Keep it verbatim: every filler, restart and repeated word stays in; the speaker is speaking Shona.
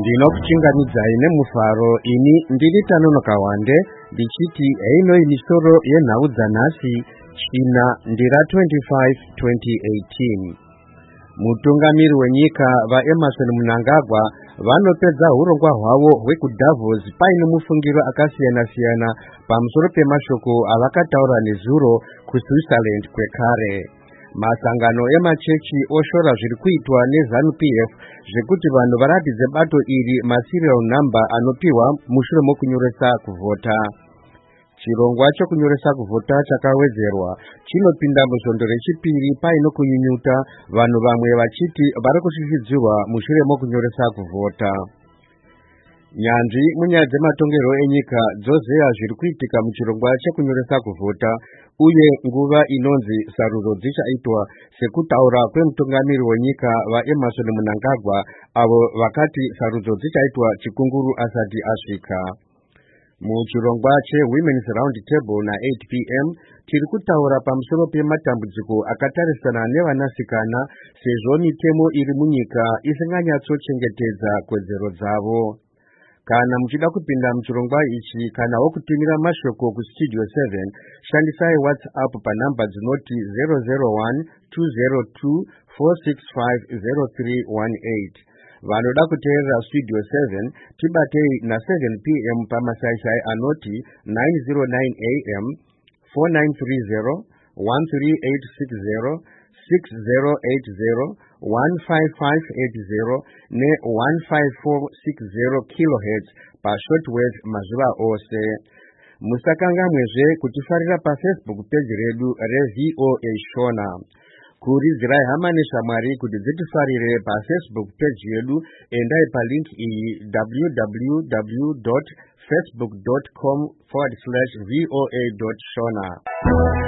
ndino kuchingamidza ine mufaro ini ndiri Tanono Kawande ndichiti eino imisoro yenhau dzanhasi china ndira twenty-five twenty eighteen. Mutungamiri wenyika vaEmmerson Mnangagwa vanopedza hurongwa hwavo hwekuDavos paine mufungiro akasiyana-siyana pamusoro pemashoko avakataura nezuro kuSwitzerland kwekare. Masangano emachechi oshora zviri kuitwa neZANU-P F zvekuti vanhu varatidze bato iri maserial number anopiwa mushure mokunyoresa kuvhota. Chirongwa chokunyoresa kuvhota chakawedzerwa chinopinda muzondo rechipiri paino kunyunyuta, vanhu vamwe vachiti vari kusvicidzirwa mushure mokunyoresa kuvhota. Nyanzvi munyaya dzematongerwo enyika dzozeya zviri kuitika muchirongwa chekunyoresa kuvhota uye nguva inonzi sarudzo dzichaitwa, sekutaura kwemutungamiri wenyika vaEmmerson Mnangagwa avo vakati sarudzo dzichaitwa chikunguru asati asvika. Muchirongwa cheWomen's Round Table na eight p m tiri kutaura pamusoro pematambudziko akatarisana nevanasikana sezvo mitemo iri munyika isinganyatsochengetedza kodzero dzavo. Kana muchida kupinda muchirongwa ichi kana wokutumira mashoko kustudio seven, shandisai WhatsApp panhamba dzinoti zero zero one two zero two four six five zero three one eight. Vanoda kuteerera studio seven tibatei na seven p m pamasaisai anoti nine zero nine a m four nine three zero one three eight six zero six zero eight zero one five five eight zero ne one five four six zero kilohertz pa shortwave mazuva ose. Musakanganwezve kutifarira pa Facebook page redu reV O A Shona. Kuridzirai hama neshamwari kuti dzitifarire pa Facebook page yedu, endai pa link iyi w w w dot facebook dot com forward slash v o a dot shona.